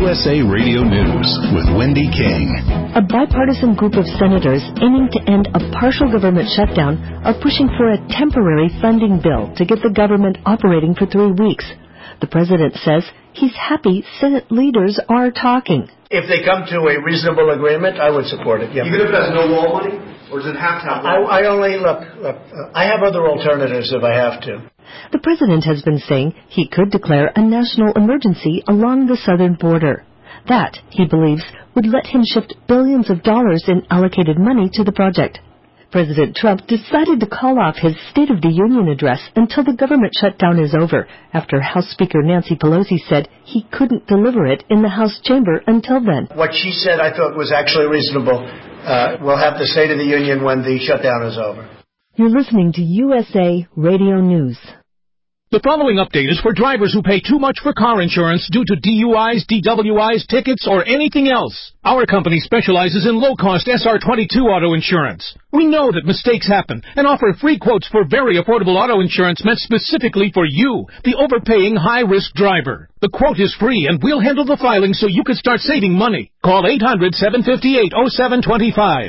USA Radio News with Wendy King. A bipartisan group of senators aiming to end a partial government shutdown are pushing for a temporary funding bill to get the government operating for 3 weeks. The president says he's happy Senate leaders are talking. If they come to a reasonable agreement, I would support it. Yeah. Even if there's no wall money? Or does it have to have wall money? I have other alternatives if I have to. The president has been saying he could declare a national emergency along the southern border. That, he believes, would let him shift billions of dollars in allocated money to the project. President Trump decided to call off his State of the Union address until the government shutdown is over, after House Speaker Nancy Pelosi said he couldn't deliver it in the House chamber until then. What she said I thought was actually reasonable. We'll have the State of the Union when the shutdown is over. You're listening to USA Radio News. The following update is for drivers who pay too much for car insurance due to DUIs, DWIs, tickets, or anything else. Our company specializes in low-cost SR22 auto insurance. We know that mistakes happen and offer free quotes for very affordable auto insurance meant specifically for you, the overpaying high-risk driver. The quote is free and we'll handle the filing so you can start saving money. Call 800-758-0725.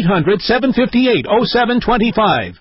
800-758-0725.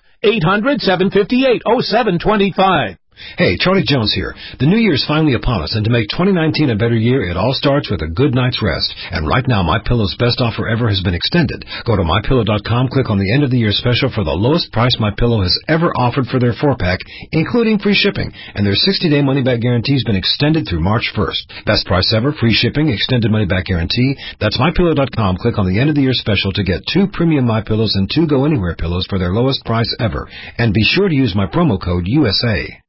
800-758-0725. Hey, Charlie Jones here. The new year is finally upon us, and to make 2019 a better year, it all starts with a good night's rest. And right now, MyPillow's best offer ever has been extended. Go to MyPillow.com, click on the end of the year special for the lowest price MyPillow has ever offered for their 4-pack, including free shipping. And their 60-day money-back guarantee has been extended through March 1st. Best price ever, free shipping, extended money-back guarantee. That's MyPillow.com. Click on the end of the year special to get 2 premium MyPillows and 2 Go Anywhere pillows for their lowest price ever. And be sure to use my promo code USA.